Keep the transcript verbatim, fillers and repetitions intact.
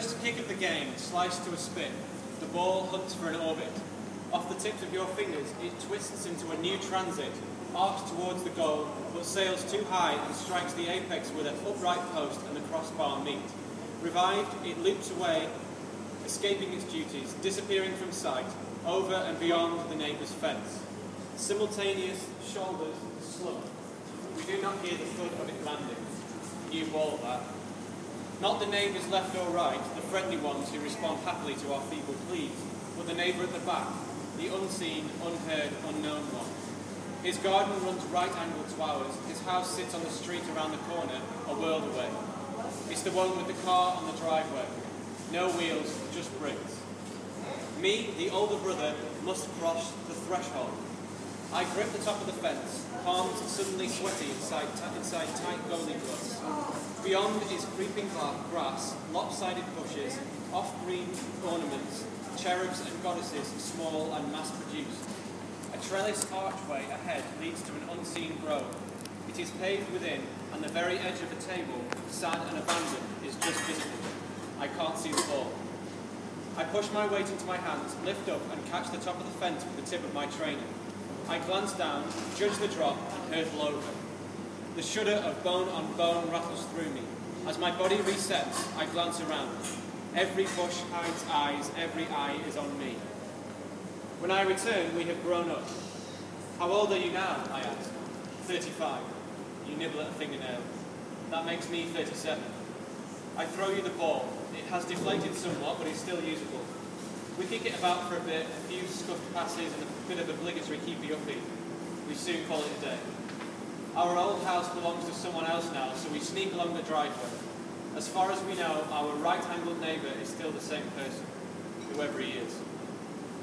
first kick of the game, sliced to a spin, the ball hunts for an orbit. Off the tips of your fingers, it twists into a new transit, arcs towards the goal, but sails too high and strikes the apex where the upright post and the crossbar meet. Revived, it loops away, escaping its duties, disappearing from sight, over and beyond the neighbour's fence. Simultaneous shoulders slump. We do not hear the thud of it landing. New ball, that. Not the neighbours left or right, the friendly ones who respond happily to our feeble pleas, but the neighbour at the back, the unseen, unheard, unknown one. His garden runs right angle to ours, his house sits on the street around the corner, a world away. It's the one with the car on the driveway. No wheels, just bricks. Me, the older brother, must cross the threshold. I grip the top of the fence, palms suddenly sweaty inside, inside tight goalie gloves. Beyond is creeping grass, lopsided bushes, off-green ornaments, cherubs and goddesses, small and mass-produced. A trellised archway ahead leads to an unseen grove. It is paved within, and the very edge of the table, sad and abandoned, is just visible. I can't see the ball. I push my weight into my hands, lift up and catch the top of the fence with the tip of my trainer. I glance down, judge the drop, and hurtle over. The shudder of bone on bone rattles through me. As my body resets, I glance around. Every bush hides eyes, every eye is on me. When I return, we have grown up. How old are you now? I ask. thirty-five. You nibble at a fingernail. That makes me thirty-seven. I throw you the ball. It has deflated somewhat, but is still usable. We kick it about for a bit, a few scuffed passes and a bit of obligatory keepy-uppy. We soon call it a day. Our old house belongs to someone else now, so we sneak along the driveway. As far as we know, our right-angled neighbour is still the same person, whoever he is.